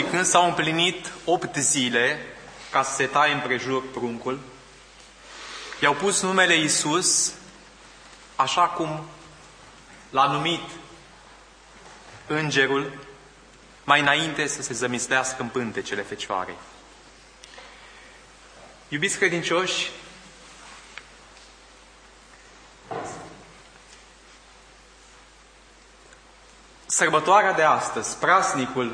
Și când s-au împlinit 8 zile ca să se taie împrejur pruncul, i-au pus numele Iisus, așa cum l-a numit îngerul, mai înainte să se zămislească în pântecele Fecioarei. Iubiți credincioși, sărbătoarea de astăzi, praznicul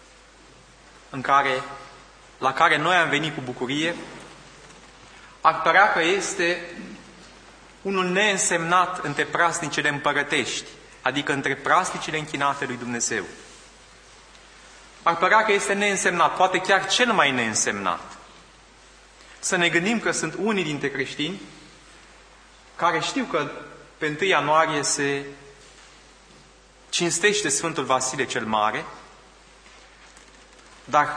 la care noi am venit cu bucurie, ar părea că este unul neînsemnat între praznicele împărătești, adică între praznicile închinate lui Dumnezeu. Ar părea că este neînsemnat, poate chiar cel mai neînsemnat. Să ne gândim că sunt unii dintre creștini care știu că pe 1 ianuarie se cinstește Sfântul Vasile cel Mare, dar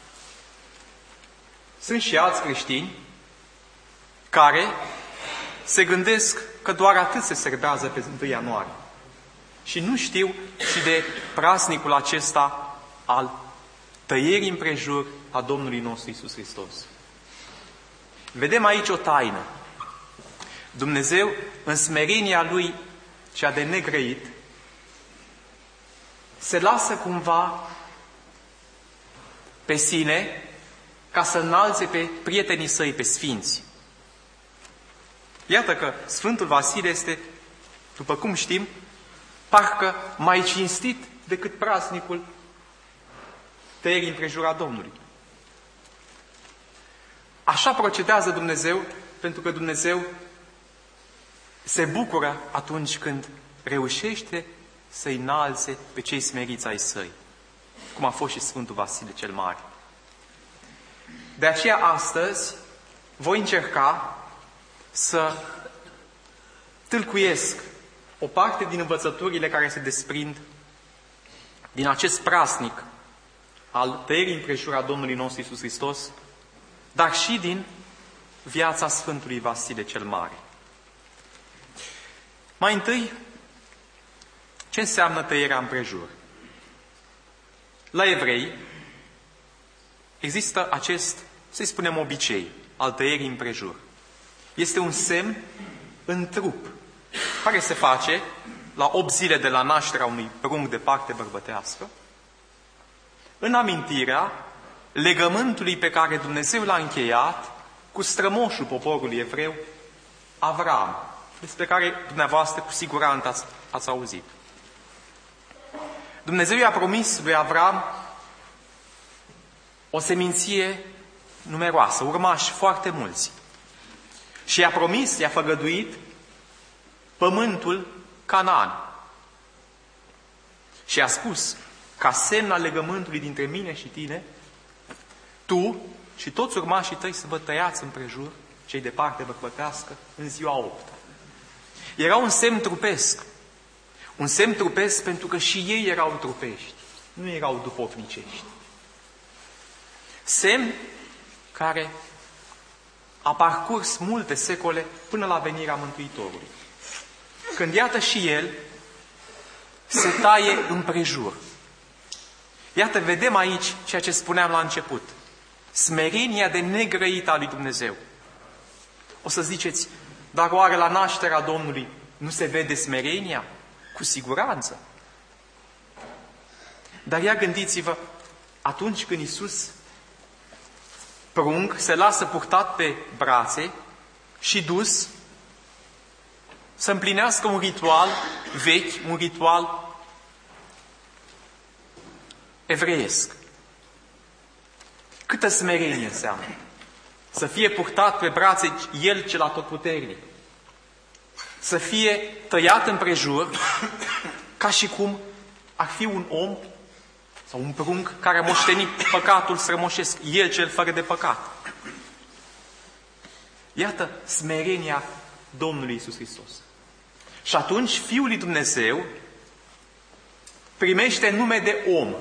sunt și alți creștini care se gândesc că doar atât se serbează pe 1 ianuarie și nu știu și de praznicul acesta al tăierii împrejur a Domnului nostru Iisus Hristos. Vedem aici o taină. Dumnezeu, în smerenia Lui cea de negrăit, se lasă cumva pe sine ca să înalțe pe prietenii săi, pe sfinți. Iată că Sfântul Vasile este, după cum știm, parcă mai cinstit decât praznicul tăierii împrejura Domnului. Așa procedează Dumnezeu, pentru că Dumnezeu se bucură atunci când reușește să înalțe pe cei smeriți ai săi, cum a fost și Sfântul Vasile cel Mare. De aceea astăzi voi încerca să tâlcuiesc o parte din învățăturile care se desprind din acest praznic al tăierii împrejura Domnului nostru Iisus Hristos, dar și din viața Sfântului Vasile cel Mare. Mai întâi, ce înseamnă tăierea împrejur? La evrei există acest, să-i spunem, obicei al tăierii împrejur. Este un semn în trup care se face la 8 zile de la nașterea unui prunc de parte bărbătească, în amintirea legământului pe care Dumnezeu l-a încheiat cu strămoșul poporului evreu, Avram, despre care dumneavoastră cu siguranță ați auzit. Dumnezeu i-a promis lui Avram o seminție numeroasă, urmași foarte mulți. Și i-a promis, i-a făgăduit pământul Canaan. Și a spus, ca semn al legământului dintre mine și tine, tu și toți urmașii tăi să vă tăiați împrejur, cei de parte bărbătească, în ziua 8-a. Era un semn trupesc. Un semn trupesc pentru că și ei erau trupești, nu erau duhovnicești. Semn care a parcurs multe secole până la venirea Mântuitorului. Când iată și el se taie împrejur. Iată, vedem aici ceea ce spuneam la început. Smerenia de negrăit a lui Dumnezeu. O să ziceți, dar oare la nașterea Domnului nu se vede smerenia? Cu siguranță. Dar ia gândiți-vă, atunci când Iisus prunc se lasă purtat pe brațe și dus să împlinească un ritual vechi, un ritual evreiesc. Câtă smerenie înseamnă să fie purtat pe brațe El cel atotputernic, să fie tăiat împrejur ca și cum ar fi un om sau un prunc care a moștenit păcatul strămoșesc, El cel fără de păcat. Iată smerenia Domnului Iisus Hristos. Și atunci Fiul lui Dumnezeu primește nume de om.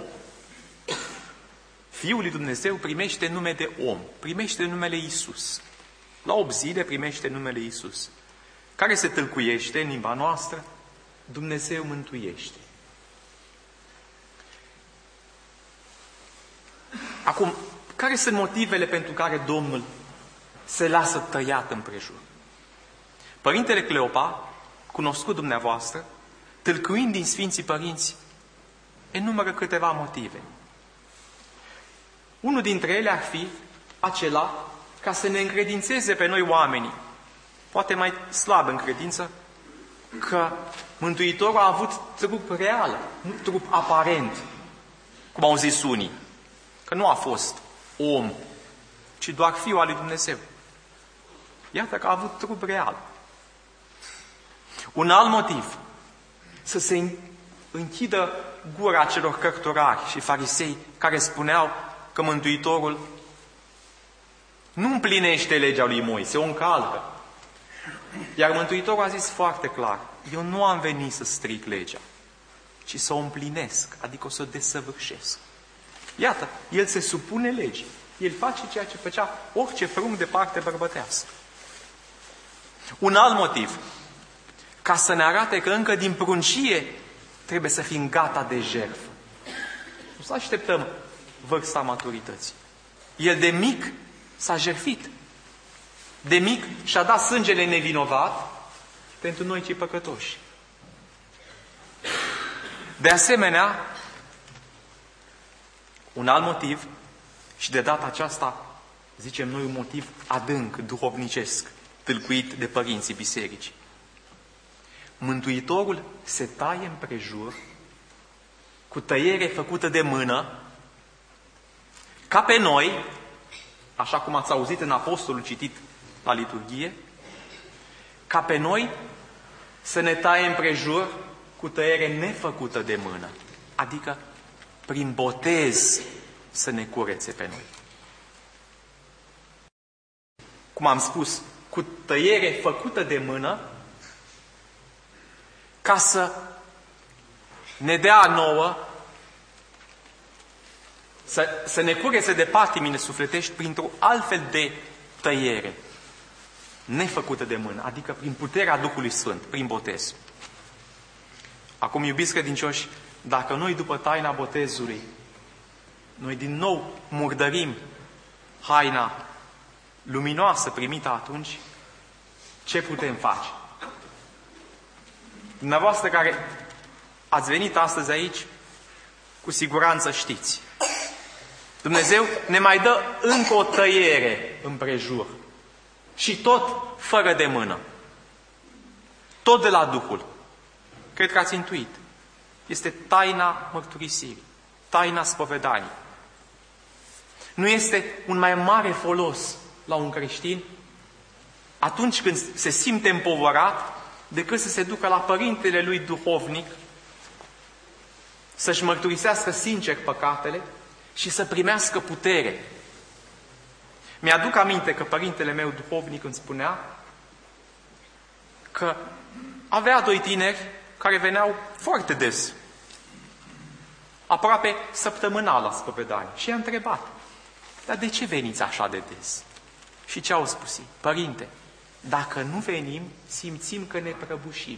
Fiul lui Dumnezeu primește nume de om, primește numele Iisus. La 8 zile primește numele Iisus, care se tâlcuiește în limba noastră, Dumnezeu mântuiește. Acum, care sunt motivele pentru care Domnul se lasă tăiat împrejur? Părintele Cleopa, cunoscut dumneavoastră, tâlcuind din Sfinții Părinți, enumără câteva motive. Unul dintre ele ar fi acela ca să ne încredințeze pe noi oamenii, poate mai slab în credință, că Mântuitorul a avut trup real, nu trup aparent, cum au zis unii, că nu a fost om, ci doar Fiul al lui Dumnezeu. Iată că a avut trup real. Un alt motiv, să se închidă gura celor cărturari și farisei care spuneau că Mântuitorul nu împlinește legea lui Moise, o încalcă. Iar Mântuitorul a zis foarte clar, eu nu am venit să stric legea, ci să o împlinesc, adică o să o desăvârșesc. Iată, el se supune legii. El face ceea ce făcea orice frunc de parte bărbătească. Un alt motiv, ca să ne arate că încă din pruncie trebuie să fim gata de jertfă. Nu să așteptăm vârsta maturității. El de mic s-a jertfit. De mic și-a dat sângele nevinovat pentru noi cei păcătoși. De asemenea, un alt motiv, și de data aceasta, zicem noi, un motiv adânc, duhovnicesc, tâlcuit de părinții bisericii. Mântuitorul se taie împrejur cu tăiere făcută de mână, ca pe noi, așa cum ați auzit în apostolul citit la liturghie, ca pe noi să ne taie împrejur cu tăiere nefăcută de mână, adică prin botez să ne curețe pe noi. Cum am spus, cu tăiere făcută de mână, ca să ne dea nouă, să ne curețe de patimile sufletești printr-o altfel de tăiere, nefăcută de mână, adică prin puterea Duhului Sfânt, prin botez. Acum, iubiți credincioși, dacă noi după taina botezului, noi din nou murdărim haina luminoasă primită atunci, ce putem face? Dumneavoastră care ați venit astăzi aici, cu siguranță știți. Dumnezeu ne mai dă încă o tăiere împrejur. Și tot fără de mână. Tot de la Duhul. Cred că ați intuit. Este taina mărturisirii. Taina spovedanii. Nu este un mai mare folos la un creștin atunci când se simte împovărat decât să se ducă la părintele lui duhovnic, să-și mărturisească sincer păcatele și să primească putere. Mi-aduc aminte că părintele meu duhovnic îmi spunea că avea doi tineri care veneau foarte des, aproape săptămânal la spovedanie. Și i-a întrebat, dar de ce veniți așa de des? Și ce au spus ei? Părinte, dacă nu venim, simțim că ne prăbușim.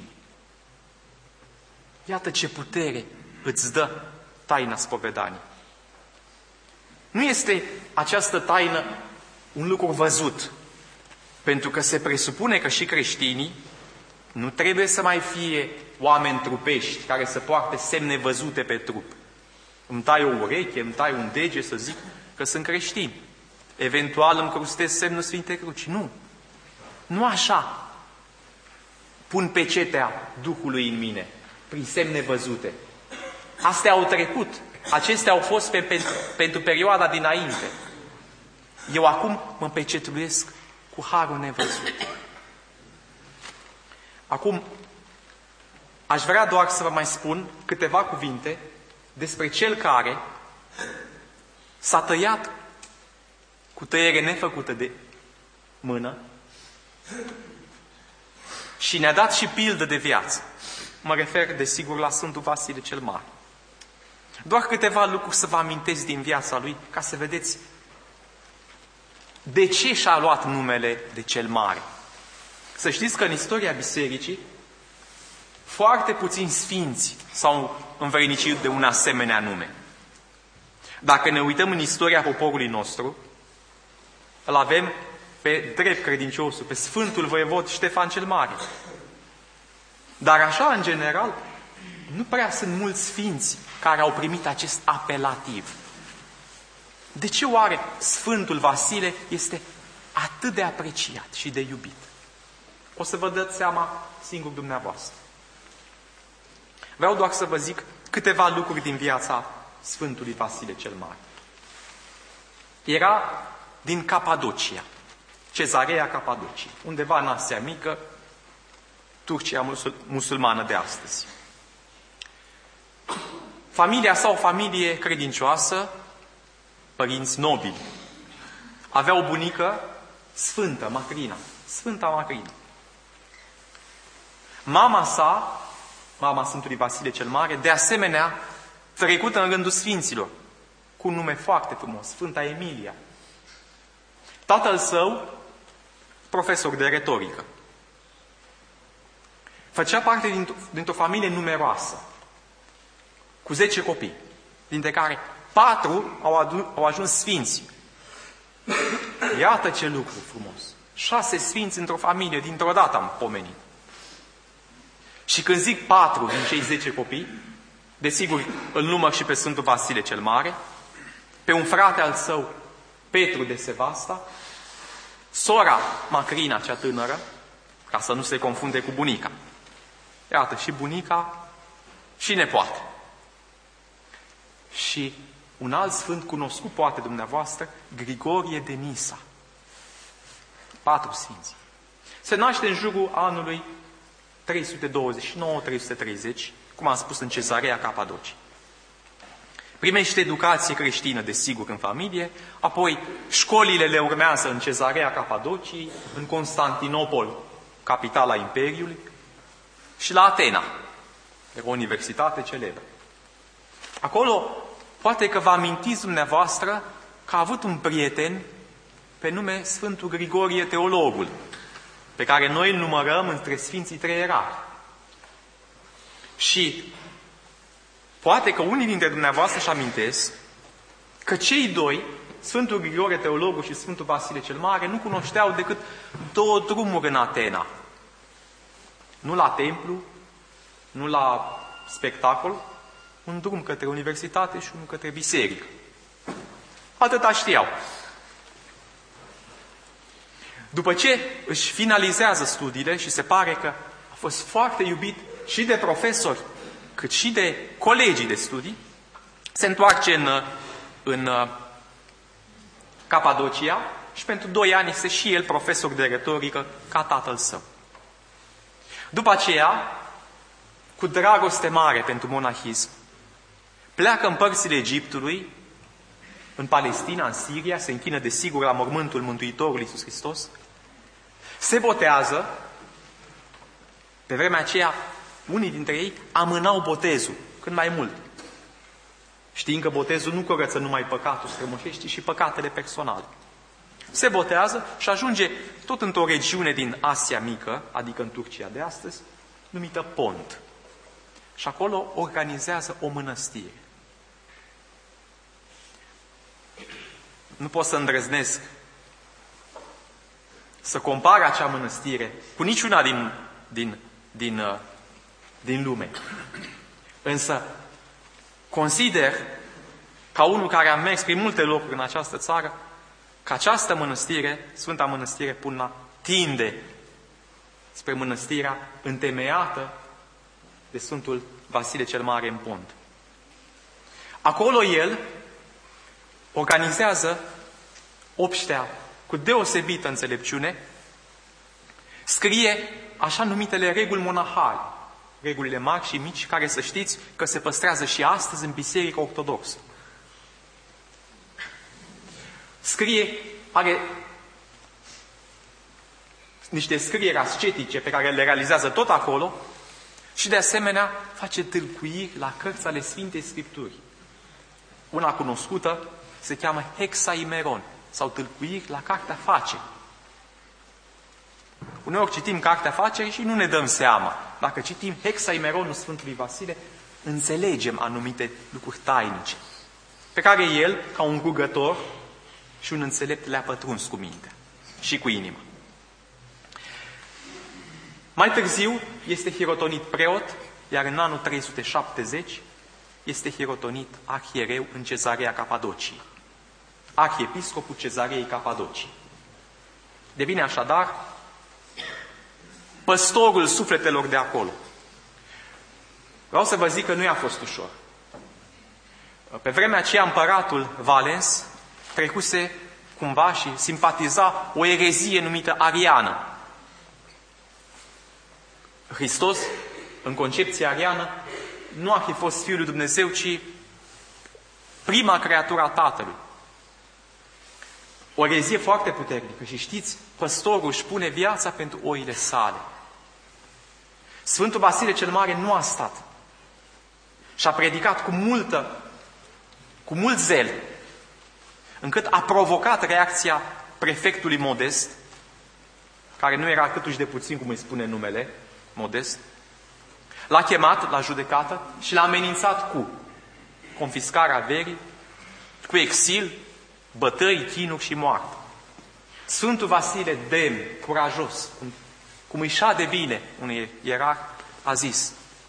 Iată ce putere îți dă taina spovedanii. Nu este această taină un lucru văzut, pentru că se presupune că și creștinii nu trebuie să mai fie oameni trupești care să poarte semne văzute pe trup. Îmi tai o ureche, îmi tai un deget să zic că sunt creștini. Eventual îmi crustez semnul Sfintei Cruci. Nu. Nu așa pun pecetea Duhului în mine, prin semne văzute. Astea au trecut. Acestea au fost pentru perioada dinainte. Eu acum mă pecetuiesc cu harul nevăzut. Acum, aș vrea doar să vă mai spun câteva cuvinte despre cel care s-a tăiat cu tăiere nefăcută de mână și ne-a dat și pildă de viață. Mă refer, desigur, la Sfântul Vasile cel Mare. Doar câteva lucruri să vă amintesc din viața lui, ca să vedeți de ce și-a luat numele de cel Mare. Să știți că în istoria bisericii foarte puțini sfinți s-au învrednicit de un asemenea nume. Dacă ne uităm în istoria poporului nostru, îl avem pe drept credinciosul, pe Sfântul Voievod Ștefan cel Mare. Dar așa, în general, nu prea sunt mulți sfinți care au primit acest apelativ. De ce oare Sfântul Vasile este atât de apreciat și de iubit? O să vă dați seama singur dumneavoastră. Vreau doar să vă zic câteva lucruri din viața Sfântului Vasile cel Mare. Era din Capadocia, Cezarea Capadociei, undeva în Asia Mică, Turcia musulmană de astăzi. Familia sa, o familie credincioasă, părinți nobili. Avea o bunică sfântă, Macrina, Sfânta Macrina. Mama sa, mama Sfântului Vasile cel Mare, de asemenea, trecută în rândul sfinților, cu un nume foarte frumos, Sfânta Emilia. Tatăl său, profesor de retorică. Făcea parte dintr-o familie numeroasă, cu 10 copii, dintre care 4 au ajuns sfinți. Iată ce lucru frumos! 6 sfinți într-o familie, dintr-o dată am pomenit. Și când zic 4 din cei 10 copii, desigur îl număr și pe Sfântul Vasile cel Mare, pe un frate al său, Petru de Sevasta, sora Macrina cea tânără, ca să nu se confunde cu bunica. Iată, și bunica și nepoate. Și un alt sfânt cunoscut, poate dumneavoastră, Grigorie de Nisa. 4 sfinți. Se naște în jurul anului 329-330, cum am spus, în Cezarea Capadocii. Primește educație creștină, desigur, în familie, apoi școlile le urmează în Cezarea Capadociei, în Constantinopol, capitala Imperiului, și la Atena, o universitate celebră. Acolo, poate că vă amintiți dumneavoastră că a avut un prieten pe nume Sfântul Grigorie Teologul, pe care noi îl numărăm între Sfinții Treierari. Și poate că unii dintre dumneavoastră își amintesc că cei doi, Sfântul Grigorie Teologul și Sfântul Vasile cel Mare, nu cunoșteau decât 2 drumuri în Atena. Nu la templu, nu la spectacol, un drum către universitate și unul către biserică. Atâta știau. După ce își finalizează studiile și se pare că a fost foarte iubit și de profesori, cât și de colegii de studii, se întoarce în Capadocia și pentru 2 ani este și el profesor de retorică ca tatăl său. După aceea, cu dragoste mare pentru monahism, pleacă în părțile Egiptului, în Palestina, în Siria, se închină desigur la mormântul Mântuitorului Iisus Hristos, se botează. Pe vremea aceea, unii dintre ei amânau botezul, cât mai mult, știind că botezul nu curăță numai păcatul strămoșești, ci și păcatele personale. Se botează și ajunge tot într-o regiune din Asia Mică, adică în Turcia de astăzi, numită Pont. Și acolo organizează o mănăstire. Nu pot să îndrăznesc să compar acea mănăstire cu niciuna din lume. Însă consider, ca unul care a mers prin multe locuri în această țară, că această mănăstire, Sfânta Mănăstire Puna, tinde spre mănăstirea întemeiată de Sfântul Vasile cel Mare în Pont. Acolo el organizează obștea cu deosebită înțelepciune, scrie așa numitele reguli monahale, regulile mari și mici, care să știți că se păstrează și astăzi în Biserica Ortodoxă. Are niște scrieri ascetice pe care le realizează tot acolo și de asemenea face tâlcuiri la cărți ale Sfintei Scripturii. Una cunoscută se cheamă Hexaimeron sau tâlcuiri la Cartea Faceri. Uneori citim Cartea Faceri și nu ne dăm seama. Dacă citim Hexaimeronul Sfântului Vasile, înțelegem anumite lucruri tainice. pe care el, ca un rugător și un înțelept, le-a pătruns cu mintea și cu inima. Mai târziu este hirotonit preot, iar în anul 370 este hirotonit arhiereu în Cezarea Capadociei. Arhiepiscopul Cezarei Capadocii. Devine așadar păstorul sufletelor de acolo. Vreau să vă zic că nu i-a fost ușor. Pe vremea aceea împăratul Valens trecuse cumva și simpatiza o erezie numită ariană. Hristos, în concepția ariană, nu ar fi fost Fiul lui Dumnezeu, ci prima creatură a Tatălui. O erezie foarte puternică și știți, păstorul își pune viața pentru oile sale. Sfântul Vasile cel Mare nu a stat și a predicat cu mult zel, încât a provocat reacția prefectului Modest, care nu era câtuși de puțin, cum îi spune numele, Modest. L-a chemat la judecată și l-a amenințat cu confiscarea averii, cu exil, bătăi, chinuri și moarte. Sfântul Vasile, demn, curajos, cum îi șade bine unui ierarh, a zis: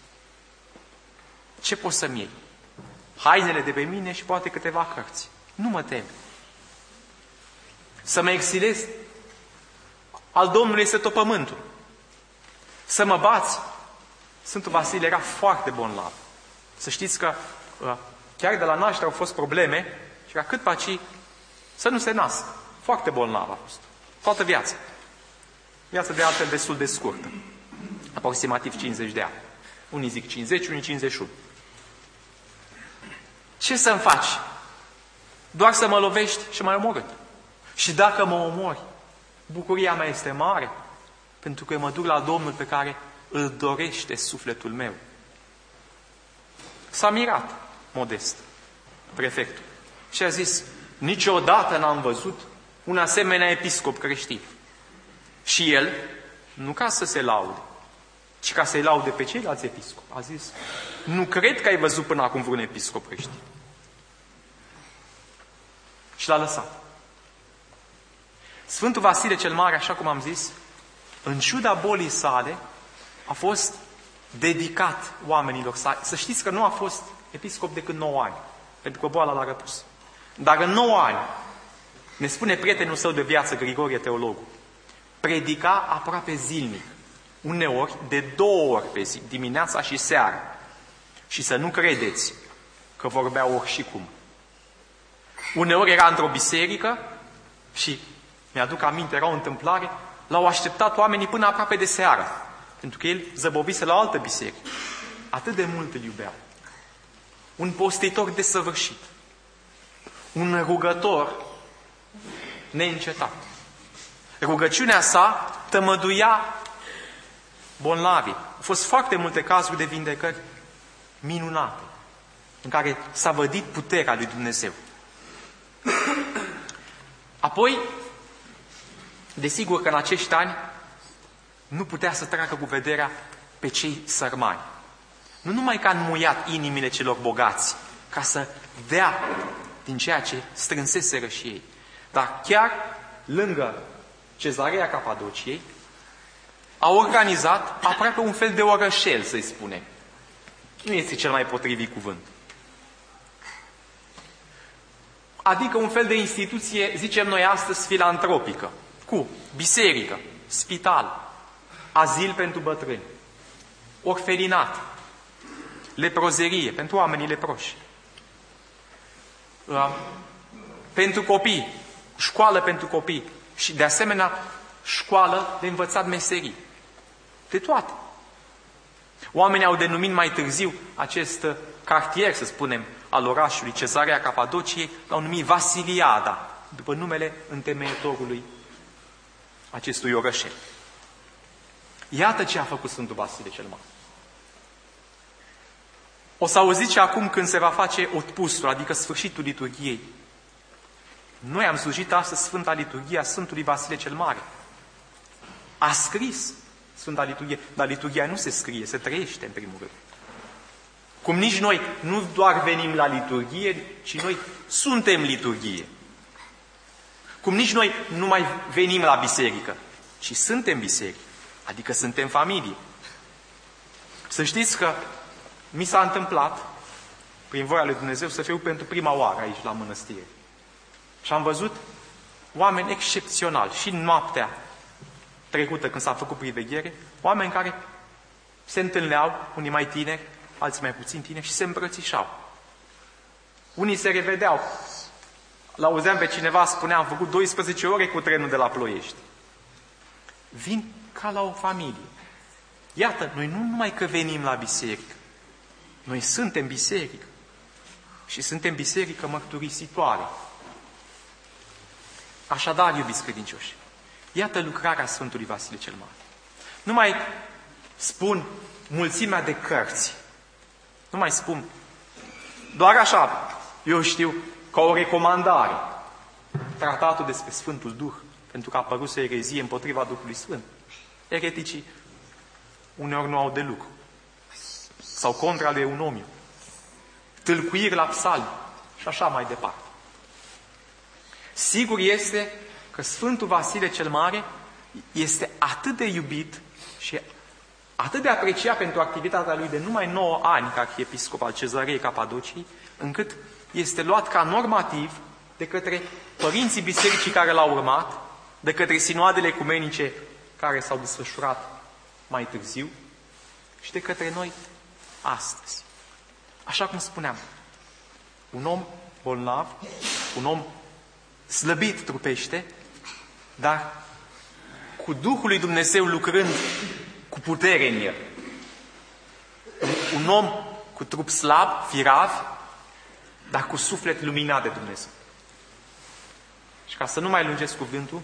ce poți să-mi iei? Hainele de pe mine și poate câteva cărți. Nu mă tem. Să mă exilez? Al Domnului este tot pământul. Să mă bați? Sfântul Vasile era foarte bolnav. Să știți că chiar de la naștere au fost probleme și ca cât paci să nu se nască. Foarte bolnav a fost. Toată viața. Viața de altfel destul de scurtă. Aproximativ 50 de ani. Unii zic 50, unii 51. Ce să-mi faci? Doar să mă lovești și m-ai omorât. Și dacă mă omori, bucuria mea este mare, pentru că mă duc la Domnul pe care îl dorește sufletul meu. S-a mirat Modest, prefectul, și a zis: niciodată n-am văzut un asemenea episcop creștin. Și el, nu ca să se laude, ci ca să-i laude pe ceilalți episcopi, a zis: nu cred că ai văzut până acum vreun episcop creștin. Și l-a lăsat. Sfântul Vasile cel Mare, așa cum am zis, în ciuda bolii sale, a fost dedicat oamenilor sale. Să știți că nu a fost episcop decât 9 ani, pentru că boala l-a răpus. Dar în 9 ani, ne spune prietenul său de viață, Grigorie teologul, predica aproape zilnic, uneori de 2 ori pe zi, dimineața și seara. Și să nu credeți că vorbea ori și cum. Uneori era într-o biserică și mi-aduc aminte, era o întâmplare, l-au așteptat oamenii până aproape de seară, pentru că el zăbovise la o altă biserică. Atât de mult îl iubeau. Un postitor desăvârșit. Un rugător neîncetat. Rugăciunea sa tămăduia bolnavii. Au fost foarte multe cazuri de vindecări minunate, în care s-a vădit puterea lui Dumnezeu. Apoi, desigur că în acești ani nu putea să treacă cu vederea pe cei sărmani. Nu numai că a înmuiat inimile celor bogați, ca să dea din ceea ce strânseseră și ei, dar chiar lângă Cezarea Capadociei a organizat aproape un fel de orășel, să-i spunem. Nu este cel mai potrivit cuvânt. Adică un fel de instituție, zicem noi astăzi, filantropică, cu biserică, spital, azil pentru bătrâni, orfelinat, leprozerie pentru oamenii leproși, pentru copii, școală pentru copii și de asemenea școală de învățat meserii. De toate. Oamenii au denumit mai târziu acest cartier, să spunem, al orașului Cezarea Capadociei, l-au numit Vasiliada, după numele întemeietorului acestui orășel. Iată ce a făcut Sfântul Vasile cel Mare. O să auziți și acum când se va face otpustul, adică sfârșitul liturghiei. Noi am slujit astăzi Sfânta Liturghie a Sfântului Vasile cel Mare. A scris Sfânta Liturghie, dar liturghia nu se scrie, se trăiește în primul rând. Cum nici noi nu doar venim la liturghie, ci noi suntem liturghie. Cum nici noi nu mai venim la biserică, ci suntem biserică, adică suntem familie. Să știți că mi s-a întâmplat, prin voia lui Dumnezeu, să fiu pentru prima oară aici la mănăstire. Și am văzut oameni excepționali, și noaptea trecută când s-a făcut priveghere, oameni care se întâlneau, unii mai tineri, alții mai puțin tineri, și se îmbrățișau. Unii se revedeau. L-auzeam pe cineva, spunea, am făcut 12 ore cu trenul de la Ploiești. Vin ca la o familie. Iată, noi nu numai că venim la biserică, noi suntem biserică. Și suntem biserică mărturisitoare. Așadar, iubiți credincioși, iată lucrarea Sfântului Vasile cel Mare. Nu mai spun mulțimea de cărți. Nu mai spun doar așa, eu știu, ca o recomandare. Tratatul despre Sfântul Duh, pentru că a apărut o erezie împotriva Duhului Sfânt. Ereticii uneori nu au de lucru. Sau contra lui Eunomiu. Tâlcuiri la psalmi și așa mai departe. Sigur este că Sfântul Vasile cel Mare este atât de iubit și atât de apreciat pentru activitatea lui de numai 9 ani ca arhiepiscop al Cezarei Capadociei, încât este luat ca normativ de către părinții bisericii care l-au urmat, de către sinoadele ecumenice care s-au desfășurat mai târziu și de către noi astăzi. Așa cum spuneam, un om bolnav, un om slăbit trupește, dar cu Duhul lui Dumnezeu lucrând cu putere în el. Un om cu trup slab, firav, dar cu suflet luminat de Dumnezeu. Și ca să nu mai lungesc cuvântul,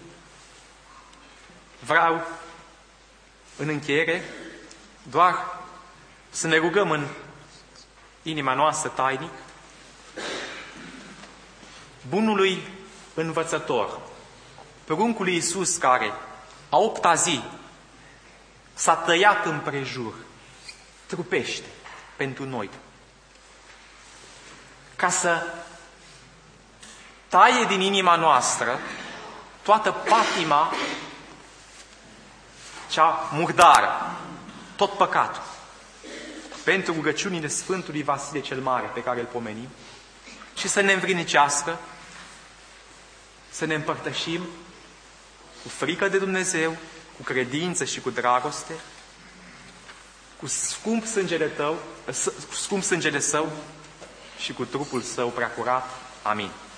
vreau în încheiere doar să ne rugăm în inima noastră tainic bunului învățător, pruncul lui Iisus care a 8-a zi s-a tăiat împrejur, trupește pentru noi, ca să taie din inima noastră toată patima cea murdară, tot păcatul, pentru rugăciunile Sfântului Vasile cel Mare pe care îl pomenim și să ne învrednicească, să ne împărtășim cu frică de Dumnezeu, cu credință și cu dragoste, cu scump sângele Său și cu trupul Său preacurat. Amin.